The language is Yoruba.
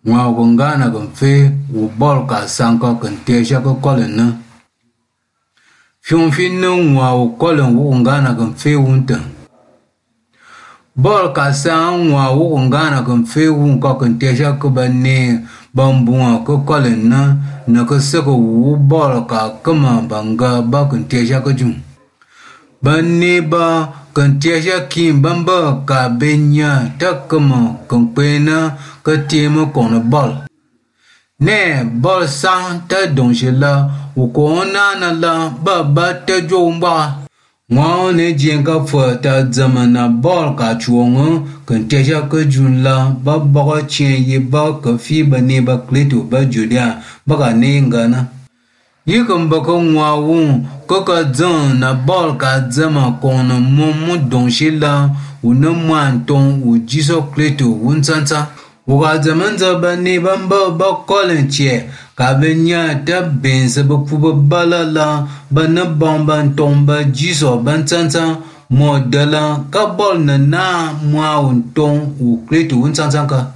Wa wungana kan fe wu bol ka sanka kan tesha ko kolen na. Fion fin no wa wu kolen wu wungana kan fe wunta. Bol ka san wa wu wungana kan fe wun ko kan tesha ko banne bambua ko kolen na ko sako wu bol ka kama banga ba kan tesha ko jun. Banne ba kan tesha kim bamba ka benya takama kan pena ka tema kono bol. Ne bol sang ta donje la wu ko na la ba ta jomba. Ngwa ne jenga fo ta zamana bol ka chuongo kan tesha ka jun la ba chen ye ba ka fi ba ne ba kleto ba julia ba ka ne ngana. Yi kan baka ngwa wun ko ka zan na bol ka zama kono mumu donje la wu na mwan ton wu jiso kleto wun tanta. Wuka zaman ba ne bamba ba kolen che ka benya ta bense ba kuba balala ba na bamba tomba jiso ban tanta mo dala ka bol na mwa un ton u kleto un tanta ka.